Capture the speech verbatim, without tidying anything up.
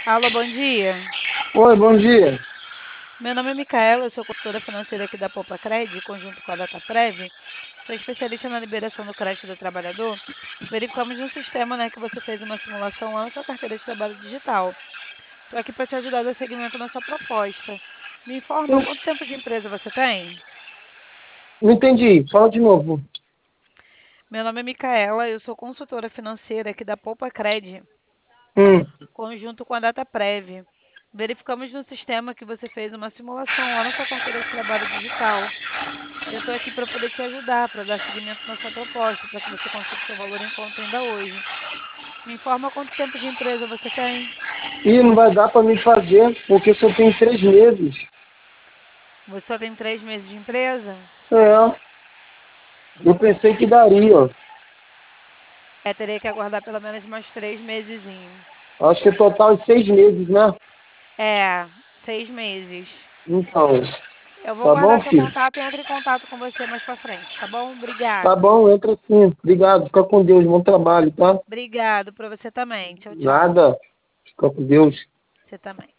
Alô, bom dia. Oi, bom dia. Meu nome é Micaela, eu sou consultora financeira aqui da Poupa Cred, conjunto com a Dataprev. Sou especialista na liberação do crédito do trabalhador. Verificamos no sistema, né, que você fez uma simulação lá na sua carteira de trabalho digital. Estou aqui para te ajudar a dar seguimento na sua proposta. Me informa Eu quanto tempo de empresa você tem? não entendi. Fala de novo. Meu nome é Micaela, eu sou consultora financeira aqui da Poupa Cred, Hum, conjunto com a Dataprev. Verificamos no sistema que você fez uma simulação lá na sua carteira de trabalho digital. Eu estou aqui para poder te ajudar, para dar seguimento na sua proposta, para que você consiga o seu valor em conta ainda hoje. Me informa quanto tempo de empresa você tem. e não vai dar para me fazer, porque só tem três meses. Você só tem três meses de empresa? É, eu pensei que daria. É, teria que aguardar pelo menos mais três mesezinhos. Acho que é total de seis meses, né? É, seis meses. Então, Eu vou tá bom, guardar seu filho? contato e entro em contato com você mais para frente, tá bom? Tá Obrigada. bom, entra sim. Obrigado. Fica com Deus. Bom trabalho, tá? Obrigado para você também. Tchau, tchau. Nada. Fica com Deus. Você também.